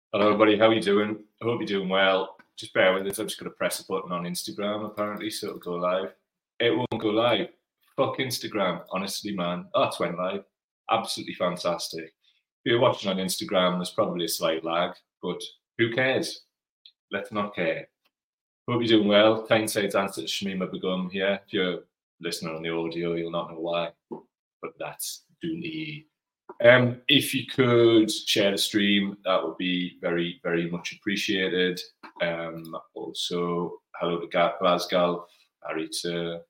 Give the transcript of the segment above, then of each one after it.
Hello, everybody. How are you doing? I hope you're doing well. Just bear with us. I'm just going to press a button on Instagram, apparently, so it'll go live. It won't go live. Fuck Instagram. Honestly, man. Oh, it's went live. Absolutely fantastic. If you're watching on Instagram, there's probably a slight lag, but who cares? Let's not care. Hope you're doing well. Tynesided's answer to Shamima Begum here. If you're listening on the audio, you'll not know why, but that's Dooney. If you could share the stream, that would be very, very much appreciated. Also, hello to Glasgow, Arita,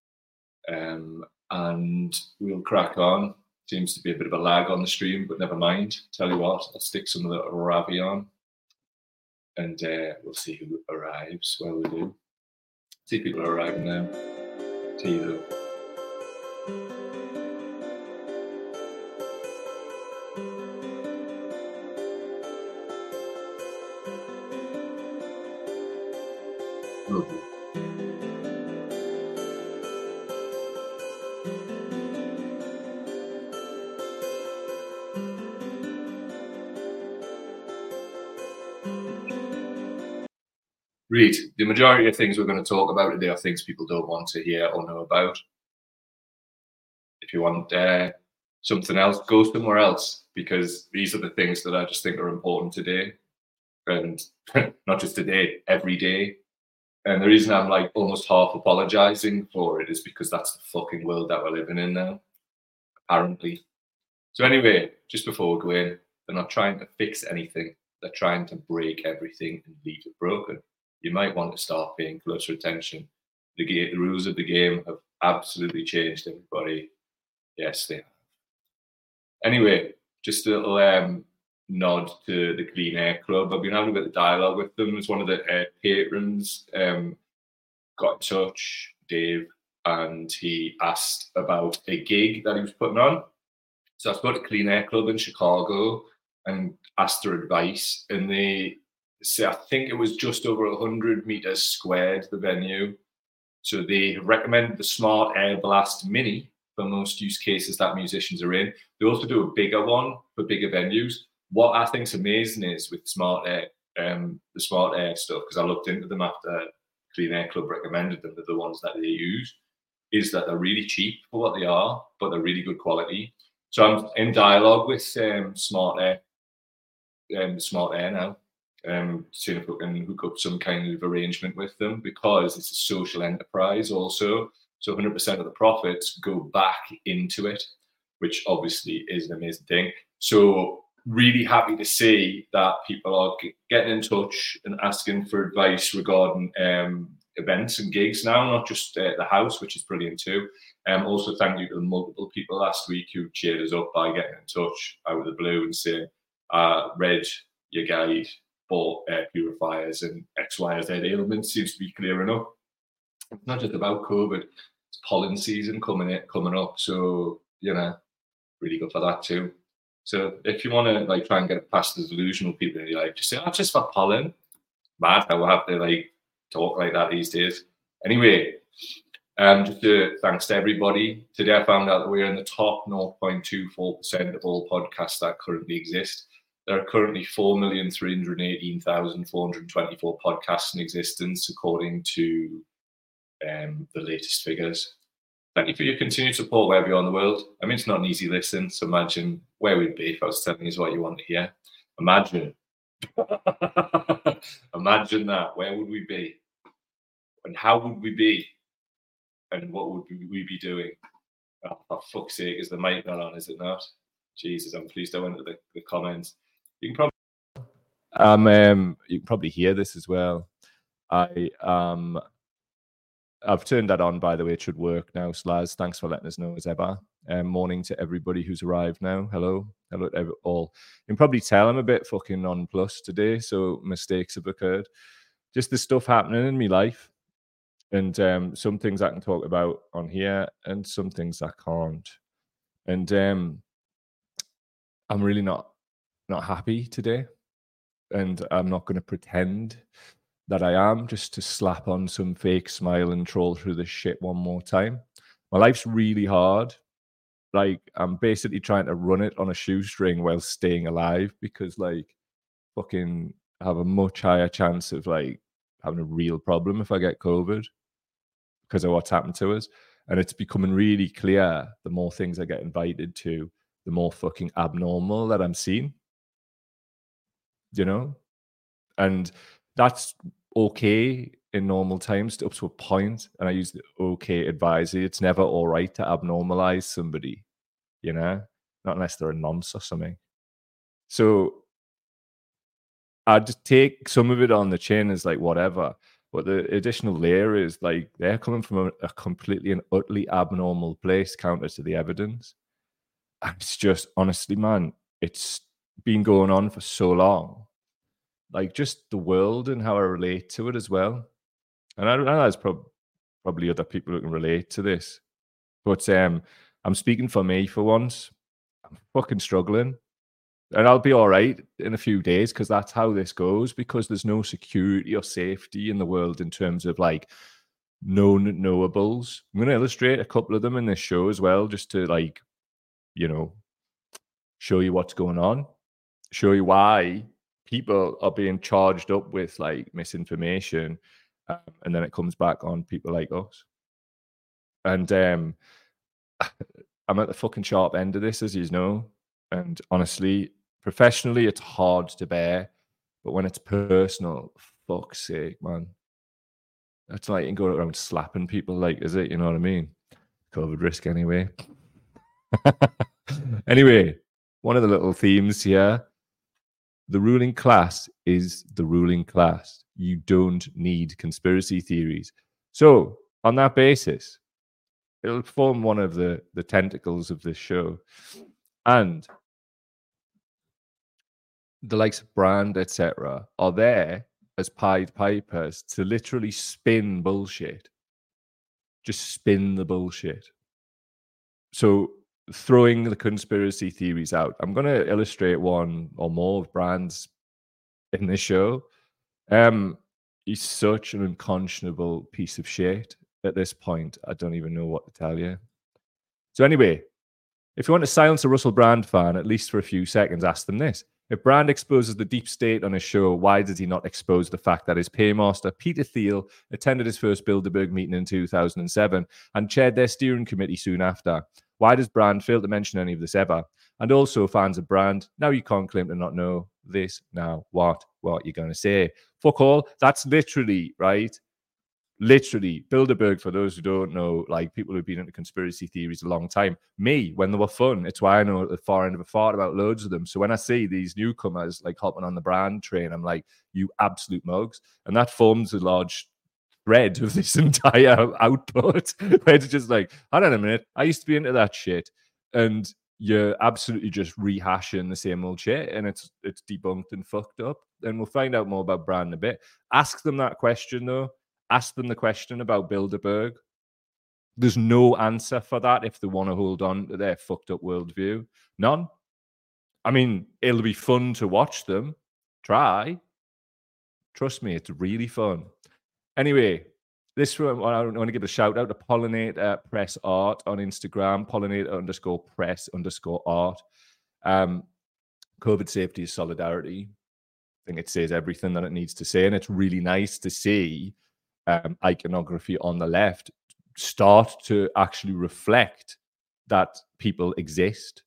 and we'll crack on. Seems to be a bit of a lag on the stream, but never mind. Tell you what, I'll stick some of the Ravi on, and we'll see who arrives. Well, we do. See people are arriving now. See you though. Read. The majority of things we're going to talk about today are things people don't want to hear or know about. If you want something else, go somewhere else, because these are the things that I just think are important today. And not just today, every day. And the reason I'm like almost half apologizing for it is because that's the fucking world that we're living in now, apparently. So anyway, just before we go in, they're not trying to fix anything. They're trying to break everything and leave it broken. You might want to start paying closer attention. The rules of the game have absolutely changed, everybody. Yes, they have. Anyway, just a little nod to the Clean Air Club. I've been having a bit of dialogue with them. As one of the patrons got in touch, Dave, and he asked about a gig that he was putting on. So I spoke to Clean Air Club in Chicago and asked their advice, and they say I think it was just over 100 meters squared, the venue. So they recommended the Smart Air Blast Mini for most use cases that musicians are in. They also do a bigger one for bigger venues. What I think is amazing is with Smart Air, the Smart Air stuff, because I looked into them after Clean Air Club recommended them, the ones that they use, is that they're really cheap for what they are, but they're really good quality. So I'm in dialogue with Smart Air now, seeing if we can hook up some kind of arrangement with them, because it's a social enterprise also. So 100% of the profits go back into it, which obviously is an amazing thing. So really happy to see that people are getting in touch and asking for advice regarding events and gigs now, not just the house, which is brilliant too. Also, thank you to the multiple people last week who cheered us up by getting in touch out of the blue and saying, read your guide, bought air purifiers and X, Y, or Z ailments seems to be clearing up. It's not just about COVID, it's pollen season coming up. So, really good for that too. So if you want to like try and get past the delusional people in your life, just say, oh, just for pollen. Mad how we have to like talk like that these days. Anyway, just thanks to everybody. Today I found out that we're in the top 0.24% of all podcasts that currently exist. There are currently 4,318,424 podcasts in existence, according to the latest figures. Thank you for your continued support wherever you are in the world. I mean, it's not an easy listen, so imagine where we'd be if I was telling you what you want to hear. Imagine. Imagine that. Where would we be? And how would we be? And what would we be doing? Oh, for fuck's sake, is the mic not on, is it not? Jesus, I'm pleased I went to the comments. You can probably hear this as well. I've turned that on, by the way. It should work now. Slaz, thanks for letting us know, Zeba. Morning to everybody who's arrived now. Hello to all. You can probably tell I'm a bit fucking nonplussed today, so mistakes have occurred. Just the stuff happening in my life, and some things I can talk about on here, and some things I can't. And I'm really not happy today, and I'm not going to pretend that I am, just to slap on some fake smile and troll through this shit one more time. My life's really hard. Like, I'm basically trying to run it on a shoestring while staying alive, because like fucking have a much higher chance of like having a real problem if I get COVID because of what's happened to us. And it's becoming really clear the more things I get invited to, the more fucking abnormal that I'm seeing, you know? And that's okay in normal times up to a point. And I use the okay advisory. It's never all right to abnormalize somebody, you know? Not unless they're a nonce or something. So I just take some of it on the chin as like whatever. But the additional layer is like they're coming from a completely and utterly abnormal place counter to the evidence. And it's just honestly, man, it's been going on for so long. Like just the world and how I relate to it as well. And I know there's probably other people who can relate to this. But I'm speaking for me for once. I'm fucking struggling. And I'll be all right in a few days because that's how this goes, because there's no security or safety in the world in terms of like known knowables. I'm going to illustrate a couple of them in this show as well, just to like, you know, show you what's going on, show you why people are being charged up with like misinformation. And then it comes back on people like us. And I'm at the fucking sharp end of this, as you know. And honestly, professionally, it's hard to bear. But when it's personal, fuck's sake, man. That's like you can go around slapping people, like, is it? You know what I mean? COVID risk anyway. Anyway, one of the little themes here. The ruling class is the ruling class. You don't need conspiracy theories. So, on that basis, it'll form one of the tentacles of this show. And the likes of Brand, etc., are there as Pied Pipers to literally spin bullshit. Just spin the bullshit. So throwing the conspiracy theories out. I'm going to illustrate one or more of Brand's in this show. He's such an unconscionable piece of shit at this point. I don't even know what to tell you. So anyway, if you want to silence a Russell Brand fan, at least for a few seconds, ask them this. If Brand exposes the deep state on his show, why does he not expose the fact that his paymaster, Peter Thiel, attended his first Bilderberg meeting in 2007 and chaired their steering committee soon after? Why does Brand fail to mention any of this ever? And also, fans of Brand, now you can't claim to not know this. Now, what you going to say? Fuck all. That's literally, right? Literally, Bilderberg, for those who don't know, like people who've been into conspiracy theories a long time, me, when they were fun, it's why I know at the far end of a fart about loads of them. So when I see these newcomers like hopping on the Brand train, I'm like, you absolute mugs. And that forms a large thread of this entire output, where it's just like, hold on a minute, I used to be into that shit. And you're absolutely just rehashing the same old shit, and it's debunked and fucked up. And we'll find out more about Brand in a bit. Ask them that question, though. Ask them the question about Bilderberg. There's no answer for that if they want to hold on to their fucked up worldview. None. I mean, it'll be fun to watch them. Try. Trust me, it's really fun. Anyway, this one, I want to give a shout out to Pollinator Press Art on Instagram, Pollinator_press_art. COVID safety is solidarity. I think it says everything that it needs to say, and it's really nice to see iconography on the left start to actually reflect that people exist.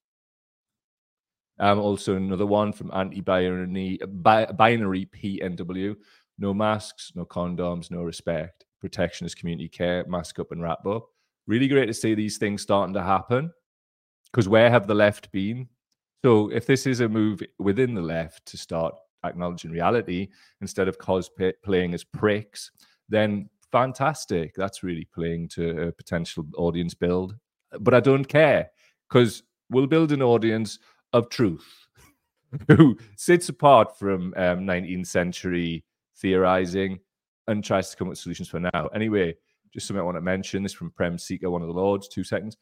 Also another one from Anti-Binary PNW. No masks, no condoms, no respect. Protectionist community care, mask up and wrap up. Really great to see these things starting to happen, because where have the left been? So if this is a move within the left to start acknowledging reality instead of cosplaying as pricks, then fantastic. That's really playing to a potential audience build. But I don't care, because we'll build an audience of truth who sits apart from 19th century theorizing and tries to come up with solutions for now. Anyway, just something I want to mention. This from Prem Seeker, one of the lords. 2 seconds.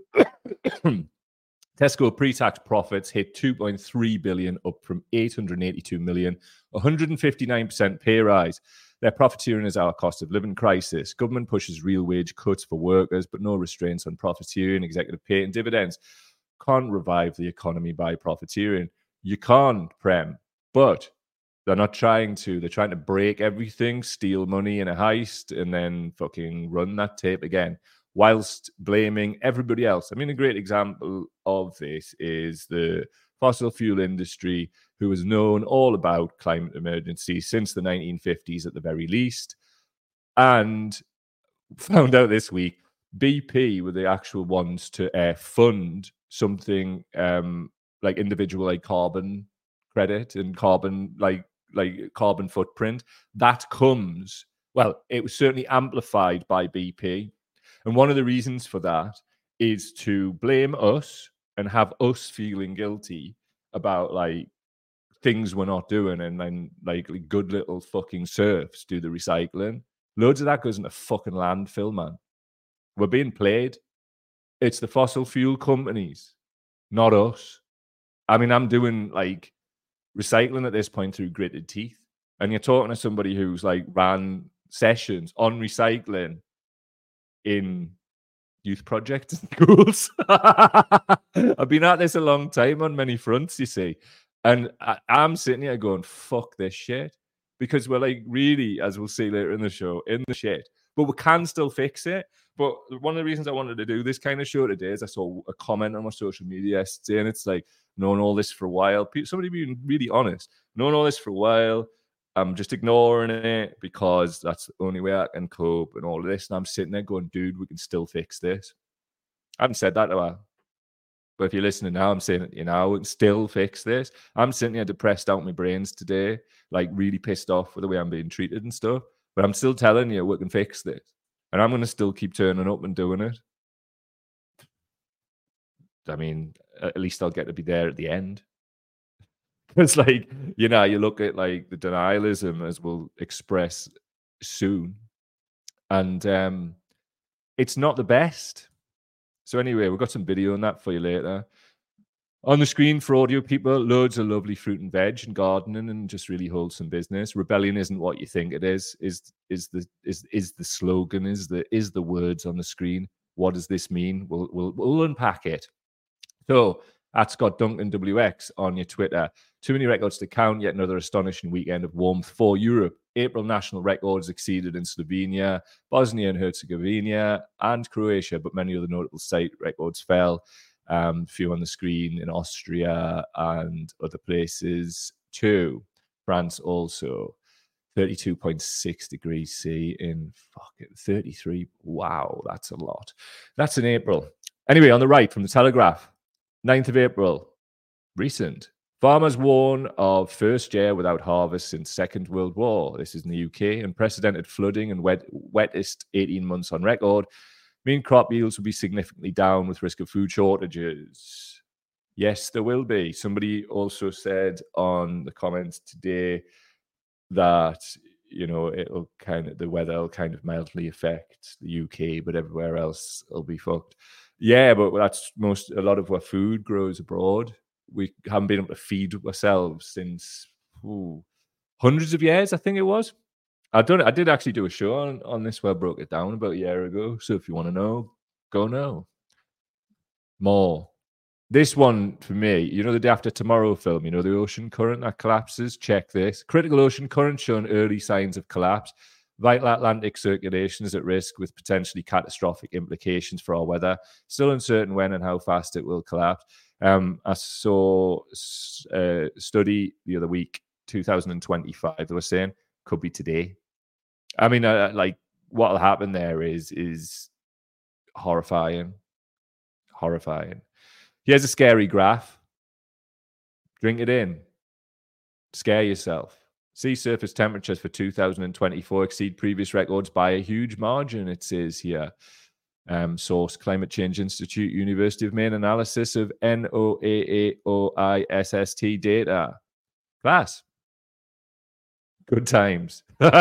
Tesco pre-tax profits hit 2.3 billion, up from 882 million, 159% pay rise. Their profiteering is our cost of living crisis. Government pushes real wage cuts for workers, but no restraints on profiteering, executive pay and dividends. Can't revive the economy by profiteering. You can't, Prem. But They're not trying to. They're trying to break everything, steal money in a heist, and then fucking run that tape again, whilst blaming everybody else. I mean, a great example of this is the fossil fuel industry, who has known all about climate emergency since the 1950s at the very least, and found out this week BP were the actual ones to fund something like individual like carbon credit and carbon like carbon footprint that comes, well, it was certainly amplified by BP. And one of the reasons for that is to blame us and have us feeling guilty about like things we're not doing, and then like good little fucking serfs do the recycling. Loads of that goes into fucking landfill, man. We're being played. It's the fossil fuel companies, not us. I mean, I'm doing like recycling at this point through gritted teeth. And you're talking to somebody who's like ran sessions on recycling in youth projects and schools. I've been at this a long time on many fronts, you see. And I'm sitting here going, fuck this shit. Because we're like really, as we'll see later in the show, in the shit. But we can still fix it. But one of the reasons I wanted to do this kind of show today is I saw a comment on my social media yesterday, and it's like, known all this for a while. Somebody being really honest, known all this for a while. I'm just ignoring it because that's the only way I can cope and all of this. And I'm sitting there going, dude, we can still fix this. I haven't said that to her. But if you're listening now, I'm saying it, we can still fix this. I'm sitting here depressed out my brains today, like really pissed off with the way I'm being treated and stuff. But I'm still telling you we can fix this. And I'm going to still keep turning up and doing it. I mean, at least I'll get to be there at the end. It's like, you look at like the denialism, as we'll express soon, and it's not the best. So anyway, we've got some video on that for you later. On the screen for audio people, loads of lovely fruit and veg and gardening and just really wholesome business. Rebellion isn't what you think it is the slogan, is the words on the screen. What does this mean? We'll unpack it. So at Scott Duncan WX on your Twitter. Too many records to count, yet another astonishing weekend of warmth for Europe. April national records exceeded in Slovenia, Bosnia and Herzegovina, and Croatia, but many other notable state records fell. A few on the screen in Austria and other places too. France also. 32.6 degrees C in 33. Wow, that's a lot. That's in April. Anyway, on the right from the Telegraph, 9th of April, recent. Farmers warn of first year without harvest since Second World War. This is in the UK. Unprecedented flooding and wettest 18 months on record mean crop yields will be significantly down with risk of food shortages. Yes, there will be. Somebody also said on the comments today that the weather will kind of mildly affect the UK, but everywhere else will be fucked. Yeah, but that's a lot of our food grows abroad. We haven't been able to feed ourselves since hundreds of years, I think it was. I did actually do a show on this where I broke it down about a year ago. So if you want to know, go know more. This one for me, the Day After Tomorrow film, the ocean current that collapses. Check this. Critical ocean current showing early signs of collapse. Vital Atlantic circulation is at risk with potentially catastrophic implications for our weather. Still uncertain when and how fast it will collapse. I saw a study the other week, 2025, they were saying could be today. I mean, what will happen there is horrifying. Horrifying. Here's a scary graph. Drink it in. Scare yourself. Sea surface temperatures for 2024 exceed previous records by a huge margin, it says here. Source, Climate Change Institute, University of Maine analysis of NOAA-OISST data. Class. Good times.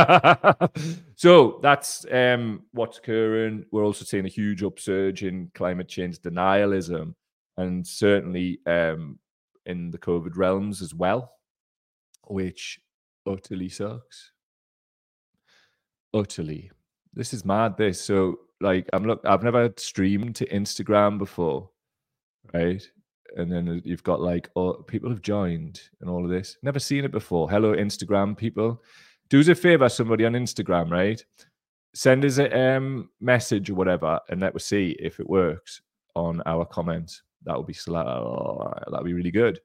So that's what's occurring. We're also seeing a huge upsurge in climate change denialism, and certainly in the COVID realms as well, which utterly sucks. Utterly. This is mad, this. So, I've never streamed to Instagram before, right? And then you've got like, oh, people have joined and all of this. Never seen it before. Hello, Instagram people. Do us a favor, somebody on Instagram, right? Send us a message or whatever, and let us see if it works on our comments. That would be that'd be really good.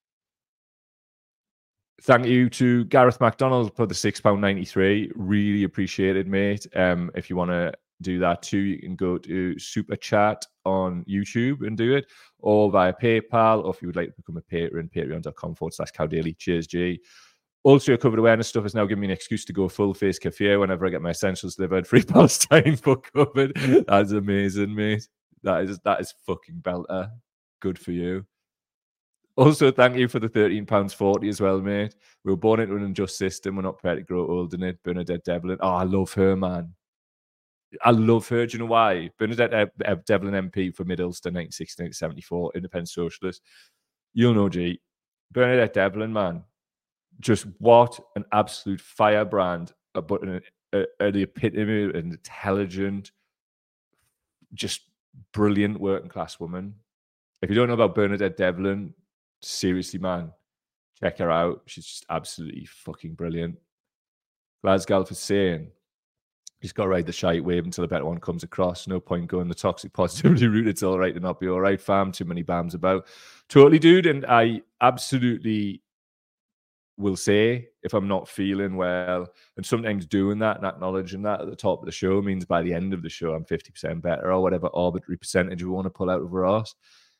Thank you to Gareth McDonald for the £6.93. Really appreciated, mate. If you want to do that too, you can go to Super Chat on YouTube and do it, or via PayPal, or if you would like to become a patron, patreon.com/CowDaily. Cheers, G. Also, your COVID awareness stuff has now given me an excuse to go full face kefir whenever I get my essentials delivered. Free Palestine for COVID. That's amazing, mate. That is fucking belter. Good for you. Also, thank you for the £13.40 as well, mate. We were born into an unjust system. We're not prepared to grow old in it. Bernadette Devlin. Oh, I love her, man. I love her. Do you know why? Bernadette Devlin MP for Middleston, 1960-1974, independent socialist. You'll know, G. Bernadette Devlin, man. Just what an absolute firebrand, but the epitome of an intelligent, just brilliant working class woman. If you don't know about Bernadette Devlin, seriously, man, check her out. She's just absolutely fucking brilliant. Glasgow for saying, he's got to ride the shite wave until a better one comes across. No point going the toxic positivity route. It's all right to not be all right, fam. Too many bams about. Totally, dude. And I absolutely will say if I'm not feeling well, and sometimes doing that and acknowledging that at the top of the show means by the end of the show I'm 50% better, or whatever arbitrary percentage we want to pull out of us.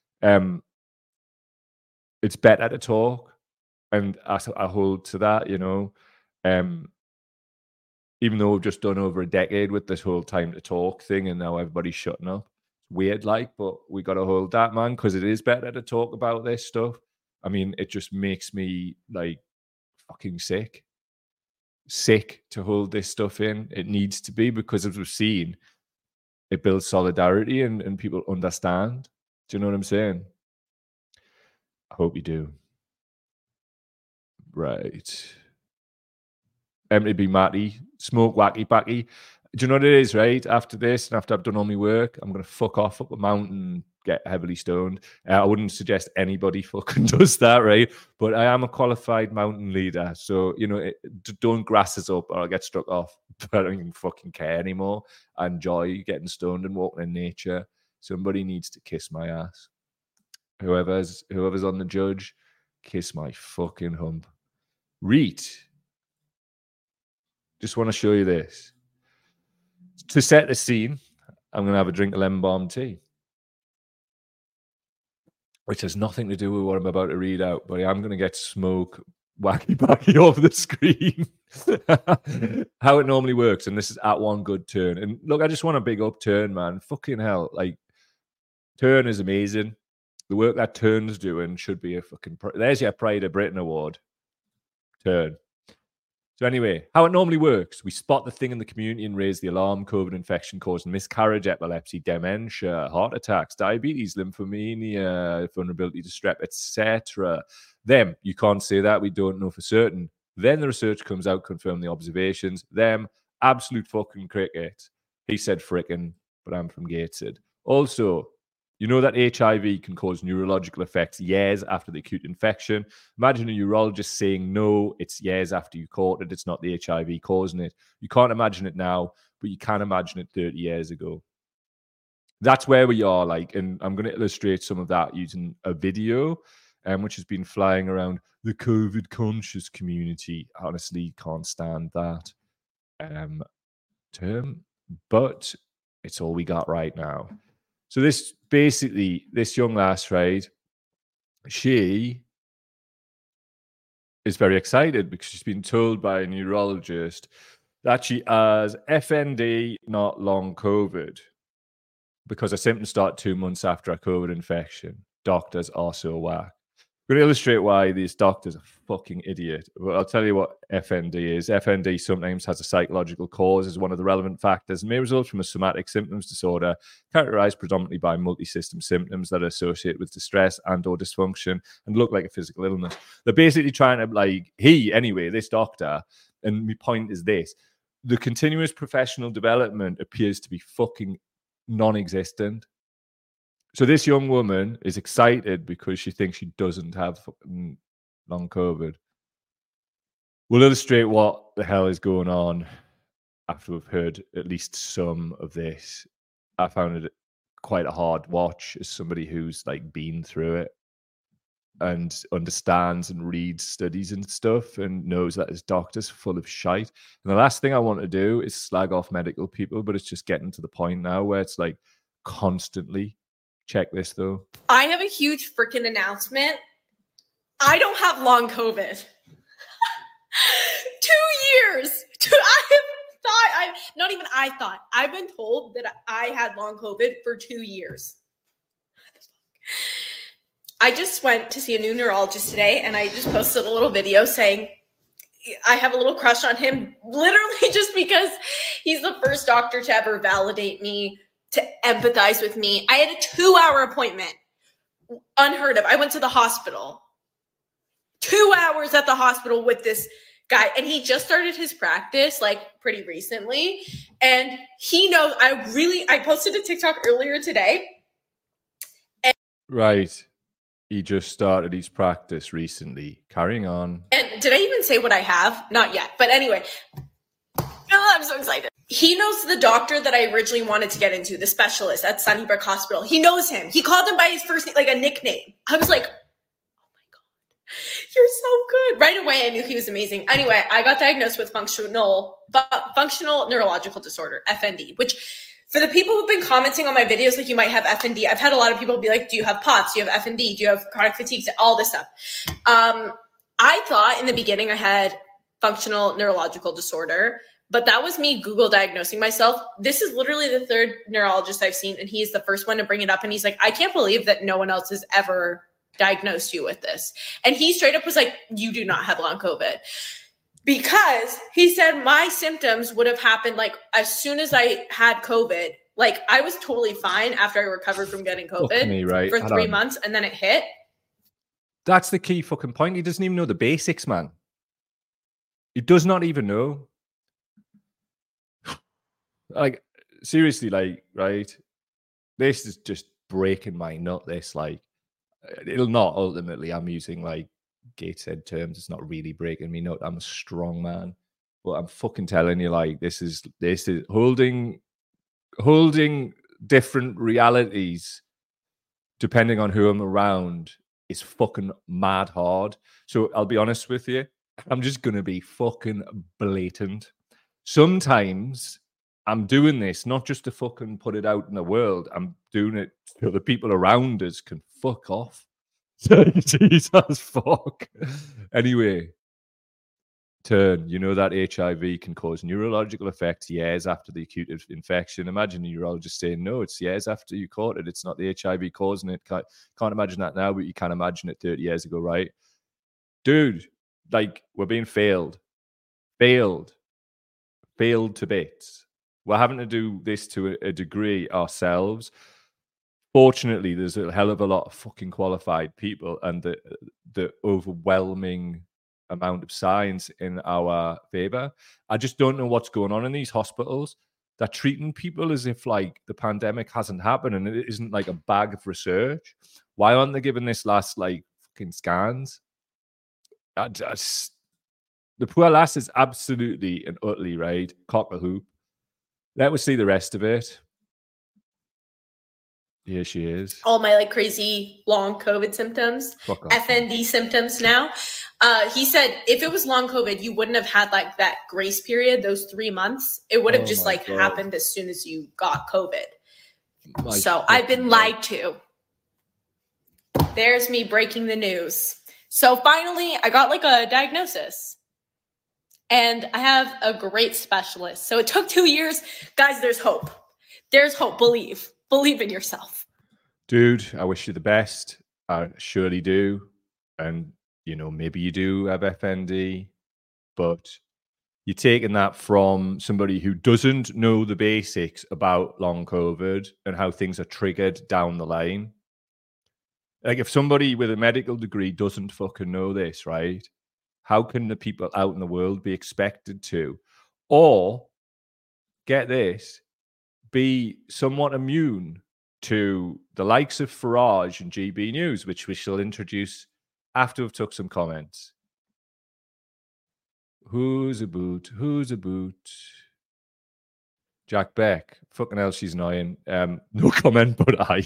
It's better to talk, and I hold to that, you know. Even though we've just done over a decade with this whole time to talk thing, and now everybody's shutting up. It's weird, like, but we got to hold that, man, because it is better to talk about this stuff. I mean, it just makes me like fucking sick to hold this stuff in. It needs to be, because as we've seen, it builds solidarity and people understand. Do you know what I'm saying? I hope you do. Right. MTB Matty, smoke wacky backy. Do you know what it is, right? After this, and after I've done all my work, I'm going to fuck off up a mountain, get heavily stoned. I wouldn't suggest anybody fucking does that, right? But I am a qualified mountain leader. So, you know, don't grass us up or I'll get struck off. But I don't even fucking care anymore. I enjoy getting stoned and walking in nature. Somebody needs to kiss my ass. Whoever's on the judge, kiss my fucking hump. Reet. Just want to show you this. To set the scene, I'm going to have a drink of lemon balm tea, which has nothing to do with what I'm about to read out, but I'm going to get smoke wacky backy off the screen. How it normally works, and this is at one good turn. And look, I just want a big up Turn, man. Fucking hell. Like, Turn is amazing. The work that Turn's doing should be a fucking... There's your Pride of Britain award. Turn. So anyway, how it normally works, we spot the thing in the community and raise the alarm. COVID infection causing miscarriage, epilepsy, dementia, heart attacks, diabetes, lymphomania, vulnerability to strep, etc. Them, you can't say that, we don't know for certain. Then the research comes out, confirm the observations. Them, absolute fucking cricket. He said frickin', but I'm from Gateshead. Also, you know that HIV can cause neurological effects years after the acute infection. Imagine a neurologist saying, no, it's years after you caught it. It's not the HIV causing it. You can't imagine it now, but you can imagine it 30 years ago. That's where we are, like, and I'm going to illustrate some of that using a video, which has been flying around the COVID conscious community. Honestly, can't stand that term, but it's all we got right now. So this young lass, right, she is very excited because she's been told by a neurologist that she has FND, not long COVID, because her symptoms start 2 months after a COVID infection. Doctors are so whack. I'm going to illustrate why these doctors are fucking idiot. Well, I'll tell you what FND is. FND sometimes has a psychological cause as one of the relevant factors and may result from a somatic symptoms disorder characterized predominantly by multi-system symptoms that are associated with distress and or dysfunction and look like a physical illness. They're basically trying to, this doctor, and my point is this, the continuous professional development appears to be fucking non-existent. So this young woman is excited because she thinks she doesn't have fucking long COVID. We'll illustrate what the hell is going on after we've heard at least some of this. I found it quite a hard watch as somebody who's like been through it and understands and reads studies and stuff and knows that his doctor's full of shite. And the last thing I want to do is slag off medical people, but it's just getting to the point now where it's like constantly check this though. I have a huge freaking announcement. I don't have long COVID. 2 years. I've been told that I had long COVID for 2 years. I just went to see a new neurologist today, and I just posted a little video saying I have a little crush on him, literally just because he's the first doctor to ever validate me, to empathize with me. I had a 2-hour appointment. Unheard of. I went to the hospital. 2 hours at the hospital with this guy, and he just started his practice like pretty recently, and he knows. I posted a TikTok earlier today. Right. He just started his practice recently. Carrying on. And did I even say what I have? Not yet. But anyway, I'm so excited. He knows the doctor that I originally wanted to get into, the specialist at Sunnybrook Hospital. He knows him. He called him by his first name, like a nickname. I was like, oh my God, you're so good. Right away, I knew he was amazing. Anyway, I got diagnosed with functional neurological disorder, FND, which for the people who've been commenting on my videos, like you might have FND. I've had a lot of people be like, do you have POTS? Do you have FND? Do you have chronic fatigue? All this stuff. I thought in the beginning I had functional neurological disorder, but that was me Google diagnosing myself. This is literally the third neurologist I've seen, and he's the first one to bring it up. And he's like, I can't believe that no one else has ever diagnosed you with this. And he straight up was like, you do not have long COVID. Because he said my symptoms would have happened like as soon as I had COVID. Like I was totally fine after I recovered from getting COVID for 3 months, and then it hit. That's the key fucking point. He doesn't even know the basics, man. He does not even know. Like, seriously, like, right? This is just breaking my nut. This, like, it'll not ultimately. I'm using like Gates said terms. It's not really breaking me nut. I'm a strong man, but I'm fucking telling you, like, this is holding different realities depending on who I'm around is fucking mad hard. So I'll be honest with you. I'm just gonna be fucking blatant. Sometimes I'm doing this not just to fucking put it out in the world. I'm doing it so the people around us can fuck off. Jesus fuck. Anyway, you know that HIV can cause neurological effects years after the acute infection. Imagine a neurologist saying, no, it's years after you caught it. It's not the HIV causing it. Can't imagine that now, but you can imagine it 30 years ago, right? Dude, like, we're being failed to bits. We're having to do this to a degree ourselves. Fortunately, there's a hell of a lot of fucking qualified people, and the overwhelming amount of science in our favor. I just don't know what's going on in these hospitals. They're treating people as if like the pandemic hasn't happened and it isn't like a bag of research. Why aren't they giving this last like fucking scans? The poor lass is absolutely and utterly right. Cock a hoop. Let us see the rest of it. Here she is. All my like crazy long COVID symptoms, FND symptoms now. He said if it was long COVID, you wouldn't have had like that grace period, those 3 months. It would have just like happened as soon as you got COVID. So I've been lied to. There's me breaking the news. So finally, I got like a diagnosis. And I have a great specialist. So it took 2 years. Guys, there's hope. There's hope. Believe in yourself. Dude, I wish you the best. I surely do. And, you know, maybe you do have FND, but you're taking that from somebody who doesn't know the basics about long COVID and how things are triggered down the line. Like, if somebody with a medical degree doesn't fucking know this, right? How can the people out in the world be expected to? Or, get this, be somewhat immune to the likes of Farage and GB News, which we shall introduce after we've took some comments. Who's a boot? Who's a boot? Jack Beck. Fucking hell, she's annoying. No comment, but I.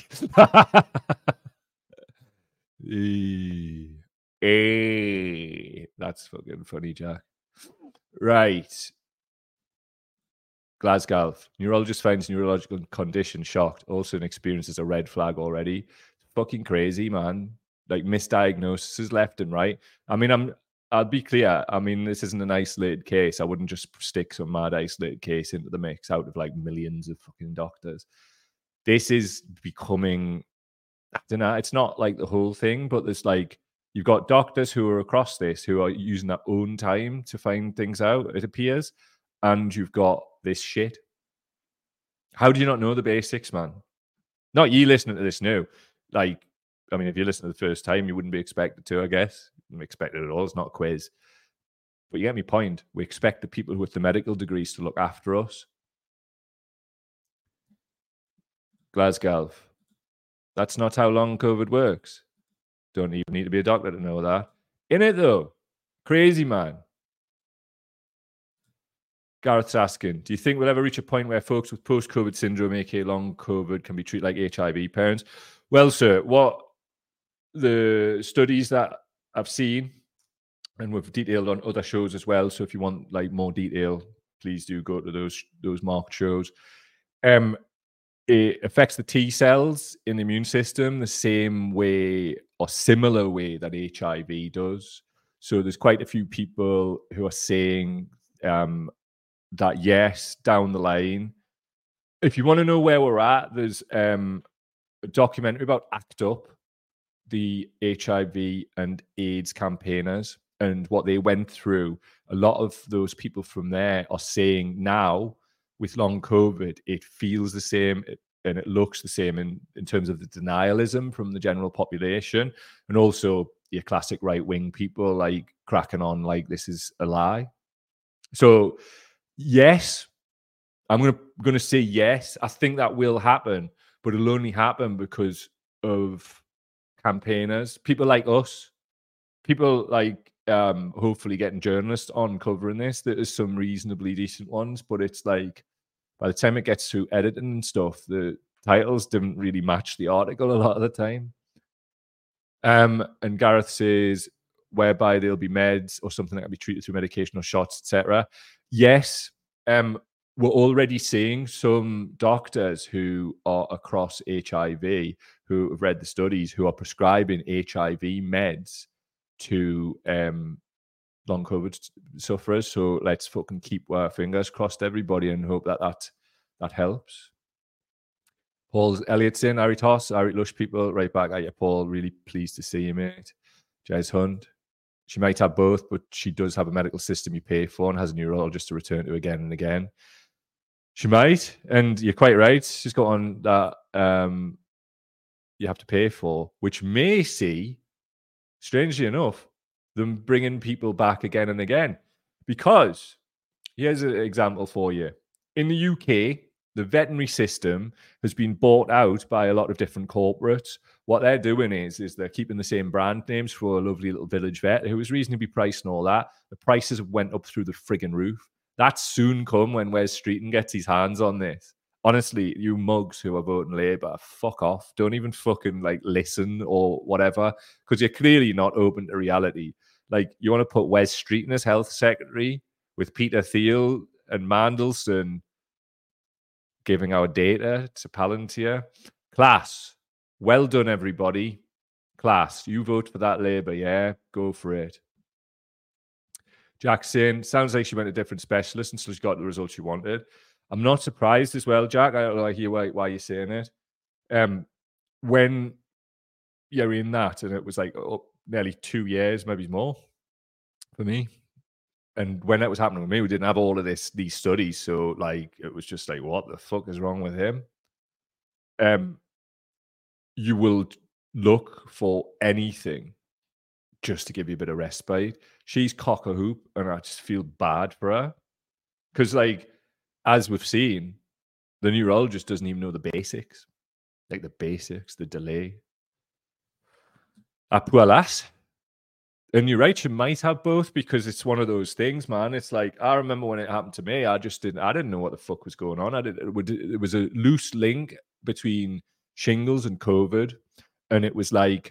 That's fucking funny, Jack. Right. Glasgow. Neurologist finds neurological condition shocked. Also, an experience is a red flag already. Fucking crazy, man. Like misdiagnoses left and right. I mean, I'll be clear. I mean, this isn't an isolated case. I wouldn't just stick some mad isolated case into the mix out of like millions of fucking doctors. This is becoming, I don't know, it's not like the whole thing, but there's like, you've got doctors who are across this who are using their own time to find things out, it appears. And you've got this shit. How do you not know the basics, man? Not you listening to this now. Like, I mean, if you listen to the first time, you wouldn't be expected to, I guess. You wouldn't expect it at all. It's not a quiz. But you get me point. We expect the people with the medical degrees to look after us. Glasgow. That's not how long COVID works. Don't even need to be a doctor to know that. In it, though. Crazy, man. Gareth's asking, do you think we'll ever reach a point where folks with post-COVID syndrome, aka long COVID, can be treated like HIV parents? Well, sir, what the studies that I've seen, and we've detailed on other shows as well, so if you want like more detail, please do go to those marked shows. It affects the T cells in the immune system the same way or similar way that HIV does. So there's quite a few people who are saying that yes, down the line, if you want to know where we're at, there's a documentary about ACT UP, the HIV and AIDS campaigners, and what they went through. A lot of those people from there are saying now, with long COVID, it feels the same and it looks the same in terms of the denialism from the general population, and also your classic right-wing people like cracking on like this is a lie. So yes, I'm going to say yes. I think that will happen, but it'll only happen because of campaigners, people like us, people like hopefully getting journalists on covering this. There's some reasonably decent ones, but it's like by the time it gets through editing and stuff, the titles didn't really match the article a lot of the time. And Gareth says, whereby there'll be meds or something that can be treated through medication or shots, etc. Yes, we're already seeing some doctors who are across HIV, who have read the studies, who are prescribing HIV meds to long COVID sufferers. So let's fucking keep our fingers crossed, everybody, and hope that helps. Paul's Elliot's in, Harry Toss, Harry Lush people, right back at you, Paul. Really pleased to see you, mate. Jez Hunt. She might have both, but she does have a medical system you pay for and has a neurologist to return to again and again. She might, and you're quite right. She's got on that you have to pay for, which may see, strangely enough, them bringing people back again and again. Because here's an example for you. In the UK, the veterinary system has been bought out by a lot of different corporates. What they're doing is they're keeping the same brand names for a lovely little village vet who was reasonably priced and all that. The prices went up through the friggin' roof. That's soon come when Wes Streeton gets his hands on this. Honestly, you mugs who are voting Labour, fuck off. Don't even fucking like listen or whatever, because you're clearly not open to reality. Like, you want to put Wes Streeton as health secretary with Peter Thiel and Mandelson giving our data to Palantir. Class. Well done, everybody. Class. You vote for that Labour, yeah? Go for it. Jack's saying, sounds like she went to different specialists until she got the results she wanted. I'm not surprised as well, Jack. I don't like hear why you're saying it. When you're in that, and it was like nearly 2 years, maybe more, for me. And when that was happening with me, we didn't have all of these studies. So, like, it was just like, what the fuck is wrong with him? You will look for anything just to give you a bit of respite. She's cock a hoop, and I just feel bad for her. Because, like, as we've seen, the neurologist doesn't even know the basics. like the basics, the delay. A poor lass. And you're right, you might have both because it's one of those things, man. It's like, I remember when it happened to me, I didn't know what the fuck was going on. It was a loose link between shingles and COVID. And it was like,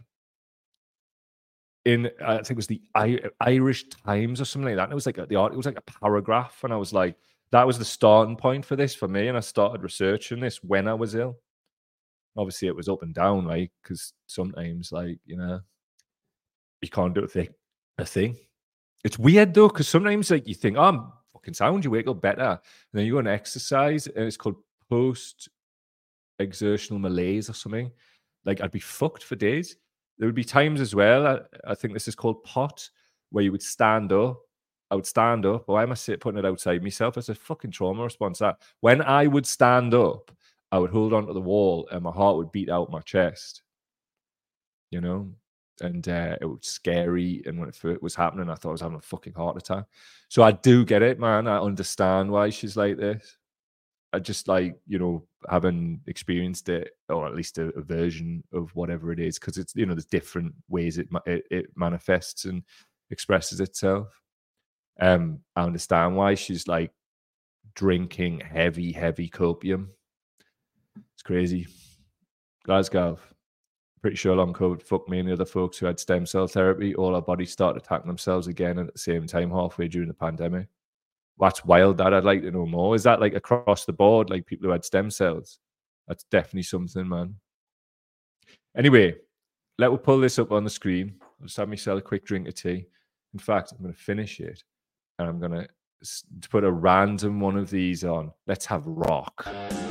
I think it was the Irish Times or something like that. And it was like it was like a paragraph. And I was like, that was the starting point for this for me. And I started researching this when I was ill. Obviously, it was up and down, right? Because sometimes, like, you know, you can't do a thing. It's weird though, because sometimes like you think, oh, I'm fucking sound, you wake up better. And then you go and exercise, and it's called post-exertional malaise or something. Like I'd be fucked for days. There would be times as well, I think this is called POT, where you would stand up. I would stand up. Why am I putting it outside myself? It's a fucking trauma response. That when I would stand up, I would hold onto the wall and my heart would beat out my chest. You know? And it was scary. And when it was happening, I thought I was having a fucking heart attack. So I do get it, man. I understand why she's like this. I just like, you know, having experienced it, or at least a version of whatever it is, because it's, you know, there's different ways it manifests and expresses itself. I understand why she's like drinking heavy copium. It's crazy. Glasgow. Pretty sure long COVID fucked me and the other folks who had stem cell therapy. All our bodies started attacking themselves again at the same time halfway during the pandemic. That's wild. That I'd like to know more. Is that like across the board, like people who had stem cells? That's definitely something, man. Anyway, let me pull this up on the screen. I'll just have myself a quick drink of tea. In fact, I'm going to finish it and I'm going to put a random one of these on. Let's have rock.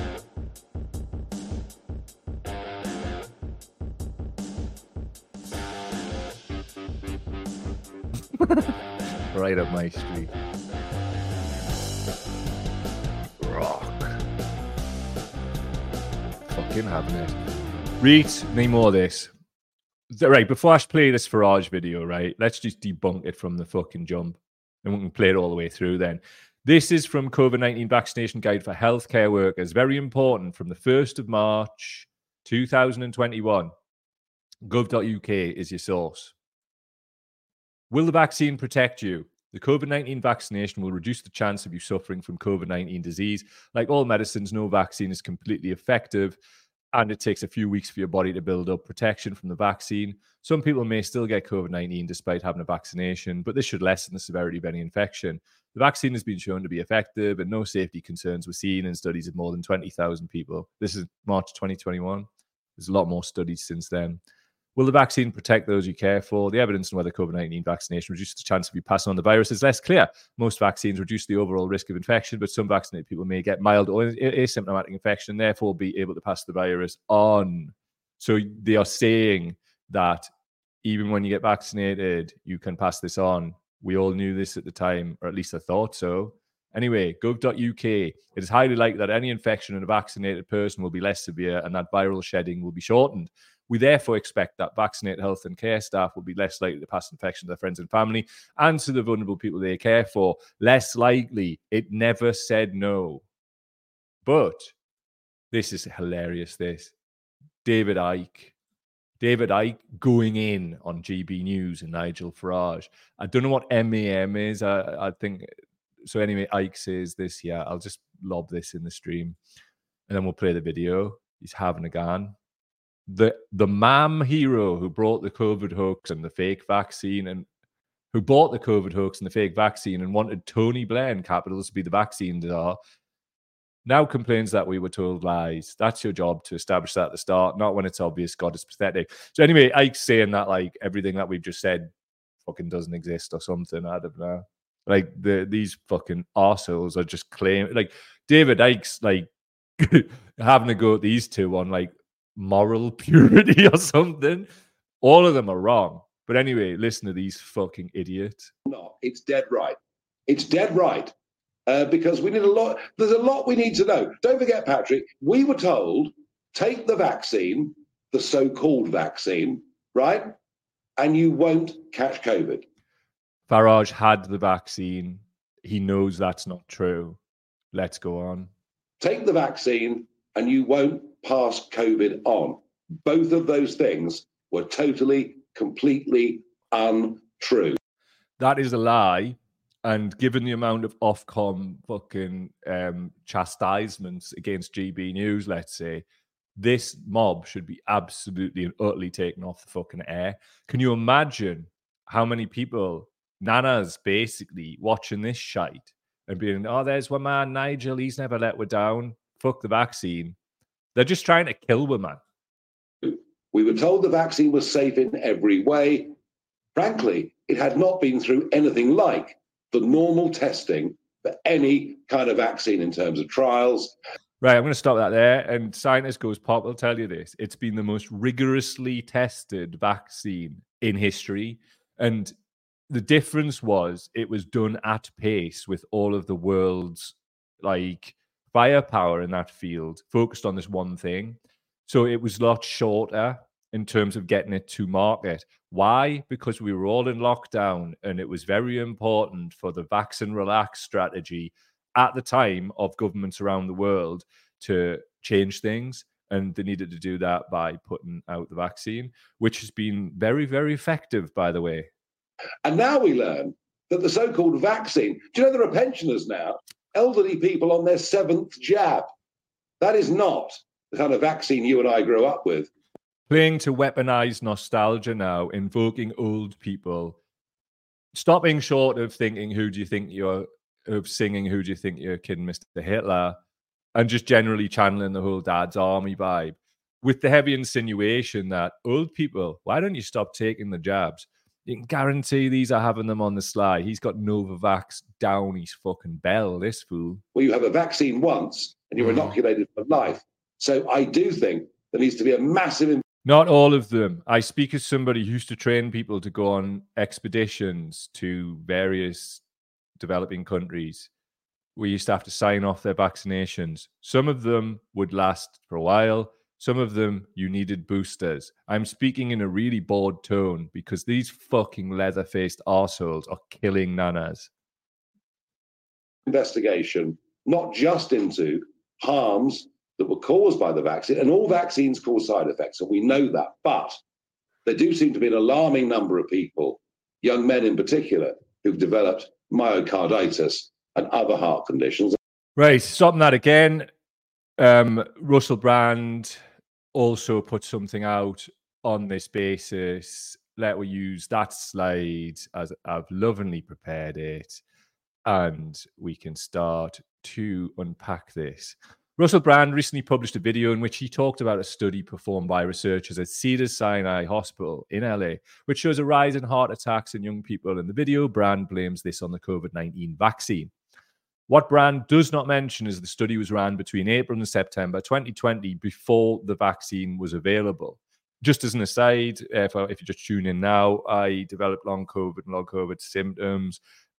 Right up my street. Rock. Fucking having it. Read, need more of this. Right, before I play this Farage video, right, let's just debunk it from the fucking jump. And we can play it all the way through then. This is from COVID-19 Vaccination Guide for Healthcare Workers. Very important, from the 1st of March, 2021. Gov.uk is your source. Will the vaccine protect you? The COVID-19 vaccination will reduce the chance of you suffering from COVID-19 disease. Like all medicines, no vaccine is completely effective, and it takes a few weeks for your body to build up protection from the vaccine. Some people may still get COVID-19 despite having a vaccination, but this should lessen the severity of any infection. The vaccine has been shown to be effective, and no safety concerns were seen in studies of more than 20,000 people. This is March 2021. There's a lot more studies since then. Will the vaccine protect those you care for? The evidence on whether COVID-19 vaccination reduces the chance of you passing on the virus is less clear. Most vaccines reduce the overall risk of infection, but some vaccinated people may get mild or asymptomatic infection and therefore be able to pass the virus on. So they are saying that even when you get vaccinated, you can pass this on. We all knew this at the time, or at least I thought so. Anyway, gov.uk, it is highly likely that any infection in a vaccinated person will be less severe and that viral shedding will be shortened. We therefore expect that vaccinated health and care staff will be less likely to pass infection to their friends and family and to the vulnerable people they care for. Less likely. It never said no. But this is hilarious, this. David Icke going in on GB News and Nigel Farage. I don't know what MAM is. I think... So anyway, Icke says this here. I'll just lob this in the stream and then we'll play the video. He's having a gun. The MAM hero who brought the COVID hoax and the fake vaccine and who bought the COVID hoax and the fake vaccine and wanted Tony Blair in capitals to be the vaccine czar now complains that we were told lies. That's your job, to establish that at the start, not when it's obvious. God, it's pathetic. So anyway, Ike's saying that like everything that we've just said fucking doesn't exist or something. I don't know. Like these fucking arseholes are just claiming, like David Icke's like having to go at these two on like moral purity or something. All of them are wrong. But anyway, listen to these fucking idiots. No, it's dead right. It's dead right. Because we need a lot. There's a lot we need to know. Don't forget, Patrick, we were told, take the vaccine, the so-called vaccine, right? And you won't catch COVID. Farage had the vaccine. He knows that's not true. Let's go on. Take the vaccine and you won't pass COVID on. Both of those things were totally, completely untrue. That is a lie. And given the amount of Ofcom fucking chastisements against GB News, let's say, this mob should be absolutely and utterly taken off the fucking air. Can you imagine how many people, nanas basically, watching this shite and being, oh, there's one man, Nigel, he's never let her down. Fuck the vaccine. They're just trying to kill her, man. We were told the vaccine was safe in every way. Frankly, it had not been through anything like the normal testing for any kind of vaccine in terms of trials. Right, I'm going to stop that there. And Scientist Goes Pop will tell you this. It's been the most rigorously tested vaccine in history. And the difference was it was done at pace with all of the world's like firepower in that field focused on this one thing. So it was a lot shorter in terms of getting it to market. Why? Because we were all in lockdown and it was very important for the vaccine relax strategy at the time of governments around the world to change things. And they needed to do that by putting out the vaccine, which has been very, very effective, by the way. And now we learn that the so-called vaccine, do you know there are pensioners now, elderly people on their 7th jab? That is not the kind of vaccine you and I grew up with. Playing to weaponize nostalgia now, invoking old people, stopping short of thinking, who do you think you're, of singing, who do you think you're kidding, Mr. Hitler, and just generally channeling the whole Dad's Army vibe, with the heavy insinuation that old people, why don't you stop taking the jabs? You can guarantee these are having them on the sly. He's got Novavax down his fucking bell, this fool. Well, you have a vaccine once and you're inoculated for life. So I do think there needs to be a massive... Not all of them. I speak as somebody who used to train people to go on expeditions to various developing countries. We used to have to sign off their vaccinations. Some of them would last for a while. Some of them, you needed boosters. I'm speaking in a really bored tone because these fucking leather-faced arseholes are killing nanas. Investigation, not just into harms that were caused by the vaccine, and all vaccines cause side effects, and we know that. But there do seem to be an alarming number of people, young men in particular, who've developed myocarditis and other heart conditions. Right, stopping that again. Russell Brand also put something out on this basis. Let me use that slide as I've lovingly prepared it, and we can start to unpack this. Russell Brand recently published a video in which he talked about a study performed by researchers at Cedars-Sinai Hospital in LA, which shows a rise in heart attacks in young people. In the video, Brand blames this on the COVID-19 vaccine. What Brand does not mention is the study was ran between April and September 2020 before the vaccine was available. Just as an aside, if you just tune in now, I developed long COVID symptoms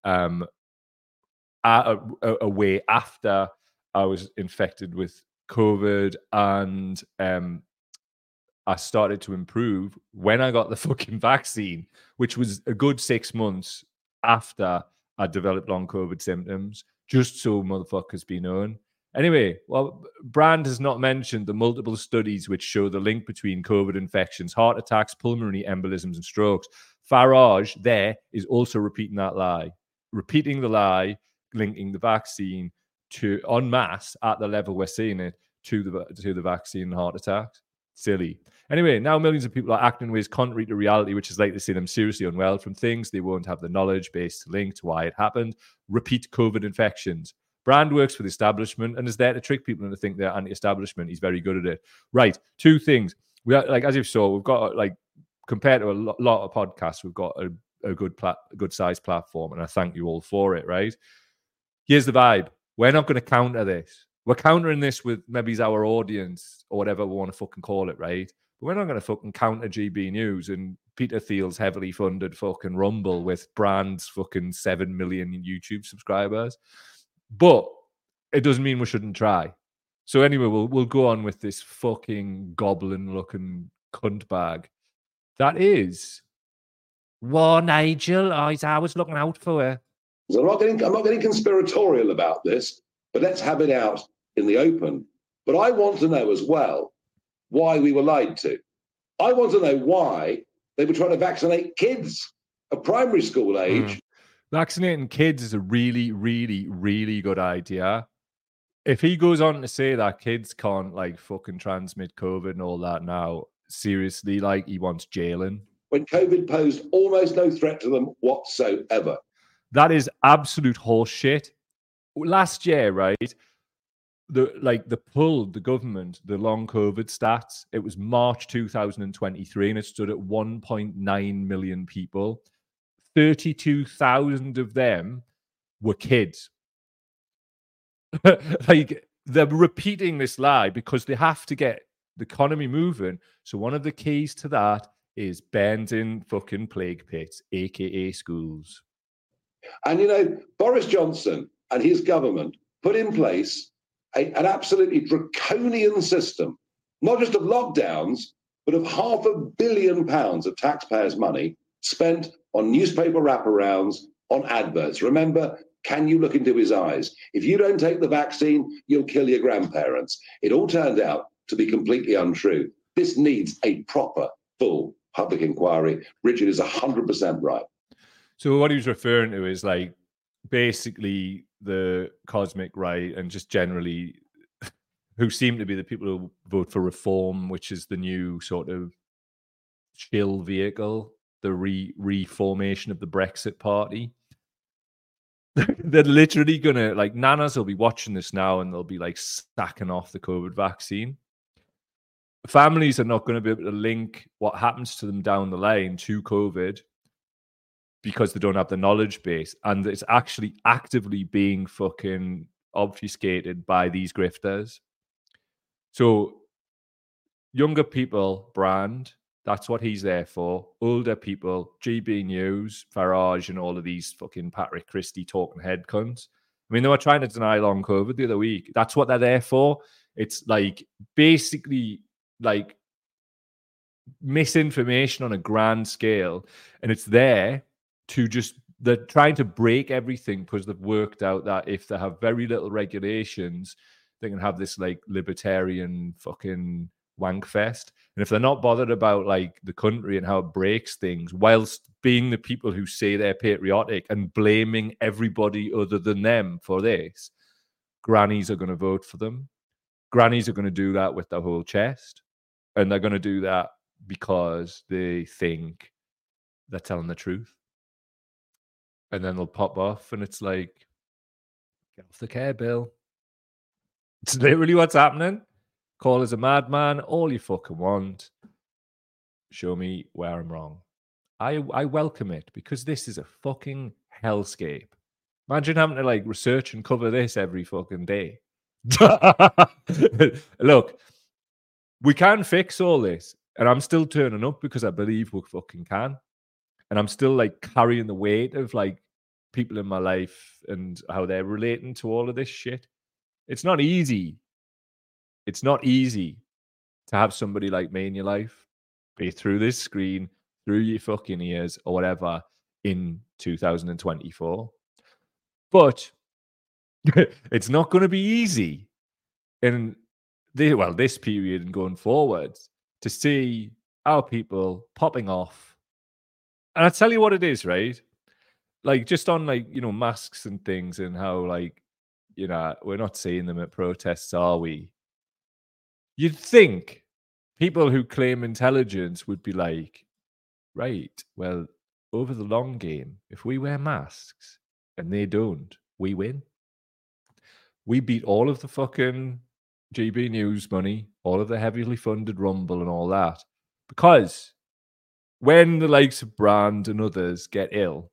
a way after I was infected with COVID, and I started to improve when I got the fucking vaccine, which was a good 6 months after I developed long COVID symptoms, just so motherfuckers be known. Anyway, well, Brand has not mentioned the multiple studies which show the link between COVID infections, heart attacks, pulmonary embolisms, and strokes. Farage there is also repeating that lie, repeating the lie, linking the vaccine to en masse at the level we're seeing it to the vaccine and heart attacks. Silly. Anyway, now millions of people are acting in ways contrary to reality, which is likely to see them seriously unwell from things they won't have the knowledge base to link to why it happened. Repeat COVID infections. Brand works for the establishment and is there to trick people into think they're anti-establishment. He's very good at it. Right. Two things. We are, like, as you saw, we've got, like, compared to a lot of podcasts, we've got a good sized platform, and I thank you all for it. Right. Here's the vibe. We're not going to counter this. We're countering this with maybe our audience or whatever we want to fucking call it, right? But we're not going to fucking counter GB News and Peter Thiel's heavily funded fucking Rumble with Brand's fucking 7 million YouTube subscribers. But it doesn't mean we shouldn't try. So anyway, we'll go on with this fucking goblin-looking cunt bag. That is, well, Nigel, I was looking out for her. So I'm not getting conspiratorial about this, but let's have it out in the open. But I want to know as well why we were lied to. I want to know why they were trying to vaccinate kids of primary school age. Vaccinating kids is a really, really, really good idea. If he goes on to say that kids can't like fucking transmit COVID and all that now, seriously, like he wants jailing. When COVID posed almost no threat to them whatsoever. That is absolute horseshit. Last year, right? The government, the long COVID stats, it was March 2023 and it stood at 1.9 million people. 32,000 of them were kids. Like, they're repeating this lie because they have to get the economy moving. So one of the keys to that is bending fucking plague pits, aka schools. And you know, Boris Johnson and his government put in place an absolutely draconian system, not just of lockdowns, but of £500 million of taxpayers' money spent on newspaper wraparounds, on adverts. Remember, can you look into his eyes? If you don't take the vaccine, you'll kill your grandparents. It all turned out to be completely untrue. This needs a proper, full public inquiry. Richard is 100% right. So what he was referring to is like basically the cosmic right and just generally who seem to be the people who vote for reform, which is the new sort of chill vehicle, the reformation of the Brexit party. They're literally gonna, like, nanas will be watching this now and they'll be like stacking off the COVID vaccine. Families are not going to be able to link what happens to them down the line to COVID because they don't have the knowledge base, and it's actually actively being fucking obfuscated by these grifters. So younger people, Brand, that's what he's there for. Older people, GB News, Farage, and all of these fucking Patrick Christie talking head cunts. I mean, they were trying to deny long COVID the other week. That's what they're there for. It's like basically like misinformation on a grand scale, and it's there to just, they're trying to break everything because they've worked out that if they have very little regulations, they can have this like libertarian fucking wank fest. And if they're not bothered about like the country and how it breaks things, whilst being the people who say they're patriotic and blaming everybody other than them for this, grannies are going to vote for them. Grannies are going to do that with their whole chest, and they're going to do that because they think they're telling the truth. And then they'll pop off and it's like, get off the care bill. It's literally what's happening. Call us a madman, all you fucking want. Show me where I'm wrong. I welcome it because this is a fucking hellscape. Imagine having to like research and cover this every fucking day. Look, we can fix all this, and I'm still turning up because I believe we fucking can. And I'm still like carrying the weight of like people in my life and how they're relating to all of this shit. It's not easy. It's not easy to have somebody like me in your life, be through this screen, through your fucking ears or whatever in 2024. But it's not going to be easy in this period and going forwards to see our people popping off. And I tell you what it is, right? Like just on like, you know, masks and things and how like, you know, we're not seeing them at protests, are we? You'd think people who claim intelligence would be like, right, well, over the long game, if we wear masks and they don't, we win. We beat all of the fucking GB News money, all of the heavily funded Rumble and all that. Because when the likes of Brand and others get ill,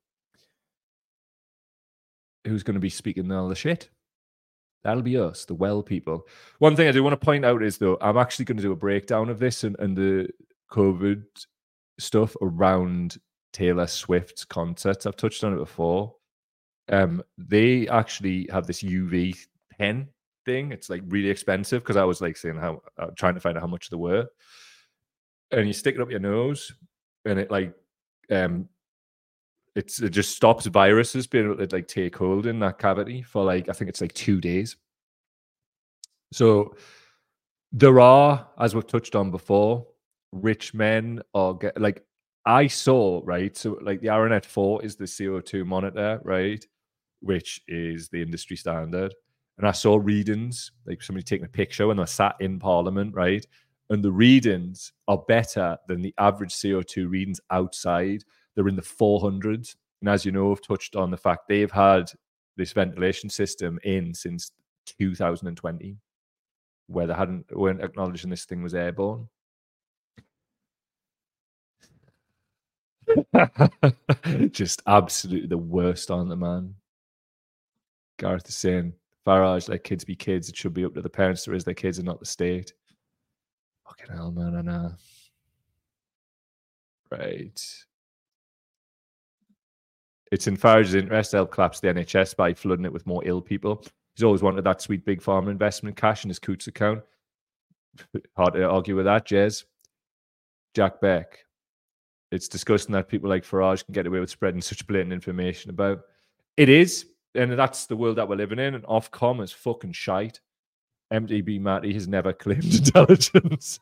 who's going to be speaking all the shit? That'll be us, the well people. One thing I do want to point out is, though, I'm actually going to do a breakdown of this and the COVID stuff around Taylor Swift's concerts. I've touched on it before. They actually have this UV pen thing. It's like really expensive because I was like saying trying to find out how much they were. And you stick it up your nose, and it like it just stops viruses being able to like take hold in that cavity for like, I think it's like 2 days. So There are, as we've touched on before, rich men or like I saw, right? So like the Aranet 4 is the CO2 monitor, right? Which is the industry standard. And I saw readings, like somebody taking a picture when they're sat in Parliament, right? And the readings are better than the average CO2 readings outside. They're in the 400s. And as you know, I've touched on the fact they've had this ventilation system in since 2020, where they weren't acknowledging this thing was airborne. Just absolutely the worst on the man. Gareth is saying, Farage, let kids be kids. It should be up to the parents to raise their kids and not the state. Fucking hell, man, I know. Right. It's in Farage's interest to help collapse the NHS by flooding it with more ill people. He's always wanted that sweet big pharma investment cash in his Coots account. Hard to argue with that, Jez. Jack Beck. It's disgusting that people like Farage can get away with spreading such blatant information about. It is, and that's the world that we're living in, and Ofcom is fucking shite. MDB Matty has never claimed intelligence.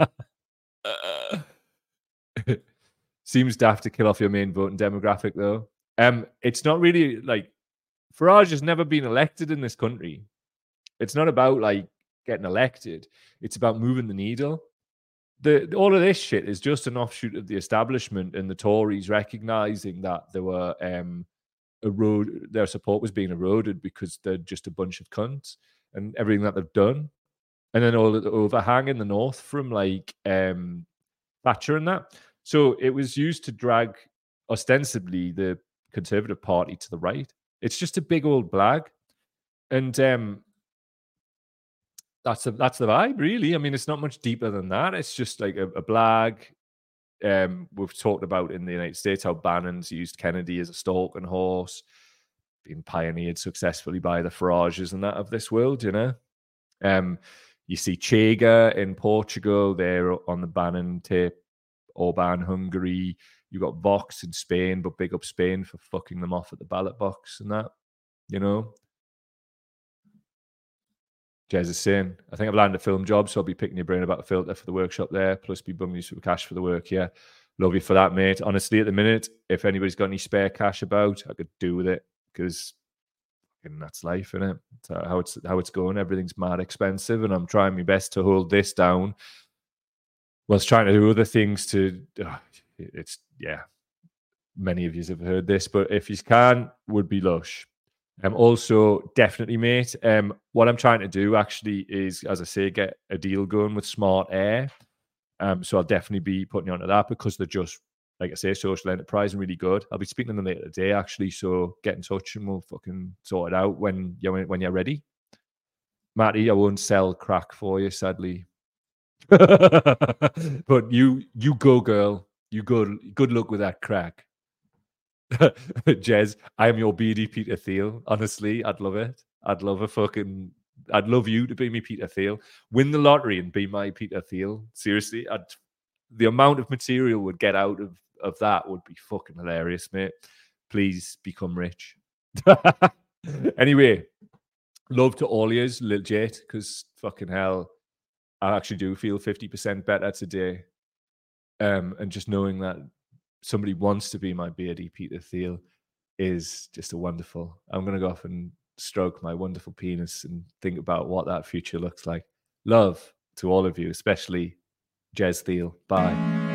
Seems daft to kill off your main voting demographic, though. It's not really like Farage has never been elected in this country. It's not about like getting elected. It's about moving the needle. All of this shit is just an offshoot of the establishment and the Tories recognizing that there were their support was being eroded because they're just a bunch of cunts and everything that they've done. And then all of the overhang in the north from like Thatcher and that. So it was used to drag ostensibly the Conservative Party to the right. It's just a big old blag. And that's the vibe, really. I mean, it's not much deeper than that. It's just like a blag. We've talked about in the United States how Bannon's used Kennedy as a stalking horse, being pioneered successfully by the Farages and that of this world, you know. You see Chega in Portugal, they're on the Bannon tip. Orban, Hungary. You got Vox in Spain, but big up Spain for fucking them off at the ballot box and that, you know. Jez is saying, I think I've landed a film job, so I'll be picking your brain about a filter for the workshop there, plus be bunging you some cash for the work. Yeah, love you for that, mate. Honestly, at the minute, if anybody's got any spare cash about, I could do with it because that's life, isn't it? It's how it's going. Everything's mad expensive, and I'm trying my best to hold this down whilst trying to do other things to... it's, yeah, many of you have heard this, but if you can, would be lush. Also, definitely, mate. What I'm trying to do actually is, as I say, get a deal going with Smart Air. So I'll definitely be putting you onto that because they're just, like I say, social enterprise and really good. I'll be speaking to them later today, actually. So get in touch and we'll fucking sort it out when you're ready. Matty, I won't sell crack for you, sadly. But you go, girl. You go. Good luck with that crack. Jez, I am your BD Peter Thiel. Honestly, I'd love it. I'd love you to be me Peter Thiel. Win the lottery and be my Peter Thiel. Seriously, the amount of material would get out of that would be fucking hilarious, mate. Please become rich. Anyway, love to all yous, legit, because fucking hell, I actually do feel 50% better today. And just knowing that somebody wants to be my beardy Peter Thiel is just a wonderful. I'm going to go off and stroke my wonderful penis and think about what that future looks like. Love to all of you, especially Jez Thiel. Bye.